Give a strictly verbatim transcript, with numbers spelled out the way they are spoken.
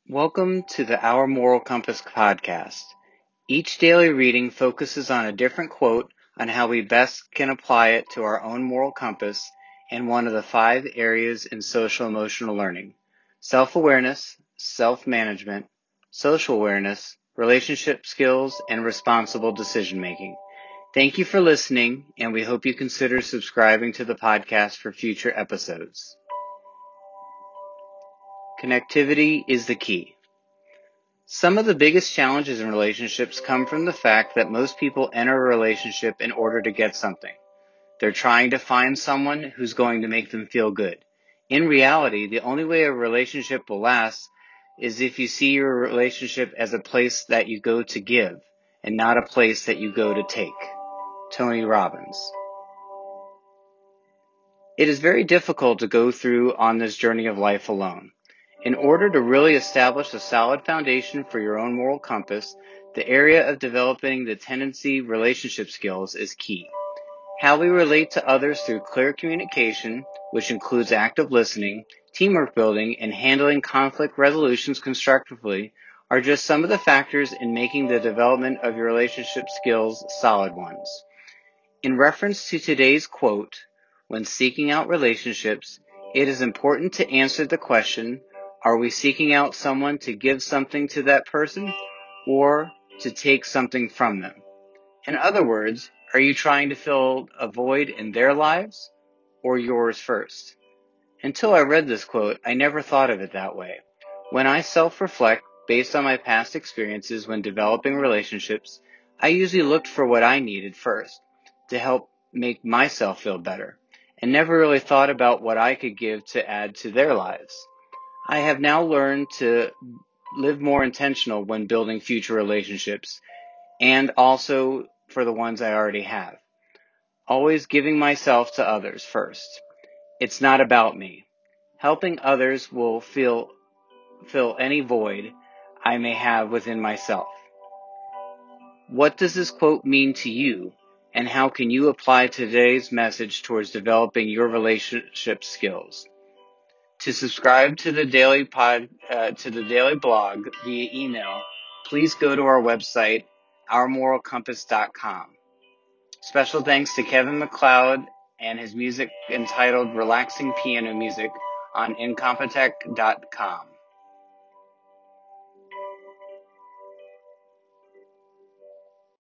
Welcome to the Our Moral Compass podcast. Each daily reading focuses on a different quote on how we best can apply it to our own moral compass and one of the five areas in social emotional learning: self-awareness, self-management, social awareness, relationship skills, and responsible decision making. Thank you for listening, and we hope you consider subscribing to the podcast for future episodes. Connectivity is the key. Some of the biggest challenges in relationships come from the fact that most people enter a relationship in order to get something. They're trying to find someone who's going to make them feel good. In reality, the only way a relationship will last is if you see your relationship as a place that you go to give and not a place that you go to take. Tony Robbins. It is very difficult to go through on this journey of life alone. In order to really establish a solid foundation for your own moral compass, the area of developing the tendency relationship skills is key. How we relate to others through clear communication, which includes active listening, teamwork building, and handling conflict resolutions constructively, are just some of the factors in making the development of your relationship skills solid ones. In reference to today's quote, when seeking out relationships, it is important to answer the question, are we seeking out someone to give something to that person or to take something from them? In other words, are you trying to fill a void in their lives or yours first? Until I read this quote, I never thought of it that way. When I self-reflect based on my past experiences when developing relationships, I usually looked for what I needed first to help make myself feel better, and never really thought about what I could give to add to their lives. I have now learned to live more intentional when building future relationships, and also for the ones I already have. Always giving myself to others first. It's not about me. Helping others will fill, fill any void I may have within myself. What does this quote mean to you, and how can you apply today's message towards developing your relationship skills? To subscribe to the daily pod, uh, to the daily blog via email, please go to our website, our moral compass dot com. Special thanks to Kevin MacLeod and his music entitled Relaxing Piano Music on incompetech dot com.